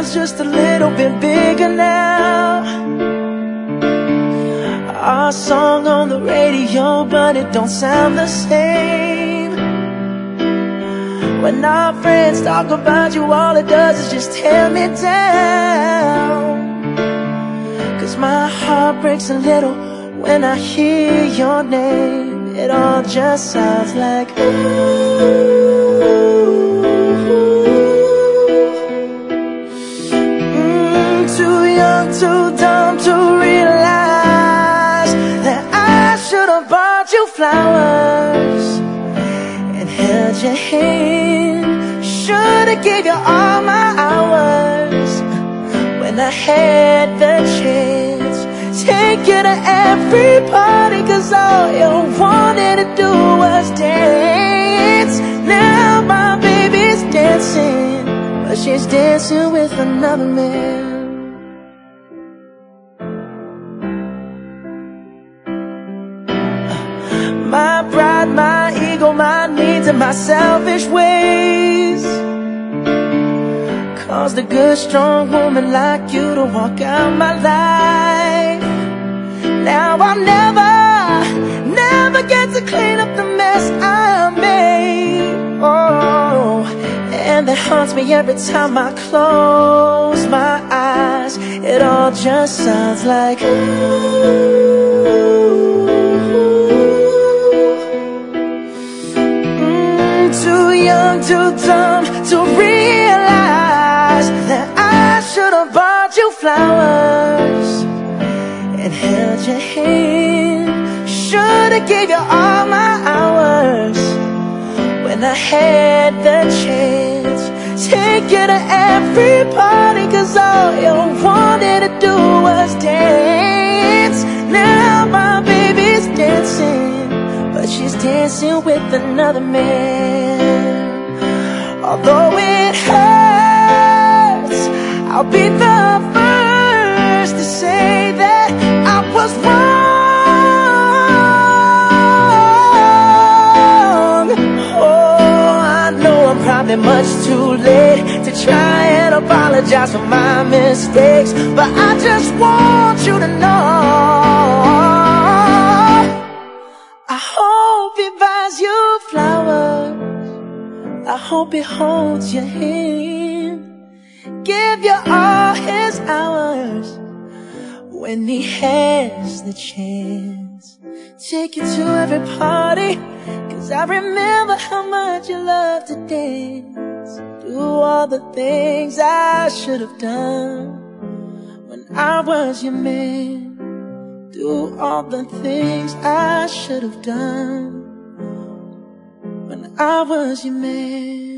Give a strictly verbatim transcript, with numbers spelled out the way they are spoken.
world's just a little bit bigger now. Our song on the radio, but it don't sound the same. When our friends talk about you, all it does is just tear me down. Cause my heart breaks a little when I hear your name. It all just sounds like ooh. mm, Too young, too dumb to realize that I should have bought you flowers and held your hand. Should have gave you all my hours when I had the chance. Take you to every party, cause all you wanted to do was dance. Now my baby's dancing, but she's dancing with another man. My pride, my ego, my needs, and my selfish ways caused a good, strong woman like you to walk out my life. Now I'll never, never get to clean up the mess I made. Oh, and that haunts me every time I close my eyes. It all just sounds like ooh. Too young, too dumb to realize that I should have bought you flowers and held your hand. Should have gave you all my hours when I had the chance. Take you to every party, cause all you wanted to do was dance. Now my baby's dancing, but she's dancing with another man. Although it hurts, I'll be the first to say that I was wrong. Oh, I know I'm probably much too late to try and apologize for my mistakes, but I just want you to know I hope he buys you flowers, I hope he holds your hand, give you all his hours when he has the chance. Take you to every party, cause I remember how much you love to dance. Do all the things I should have done when I was your man. Do all the things I should have done when I was your man.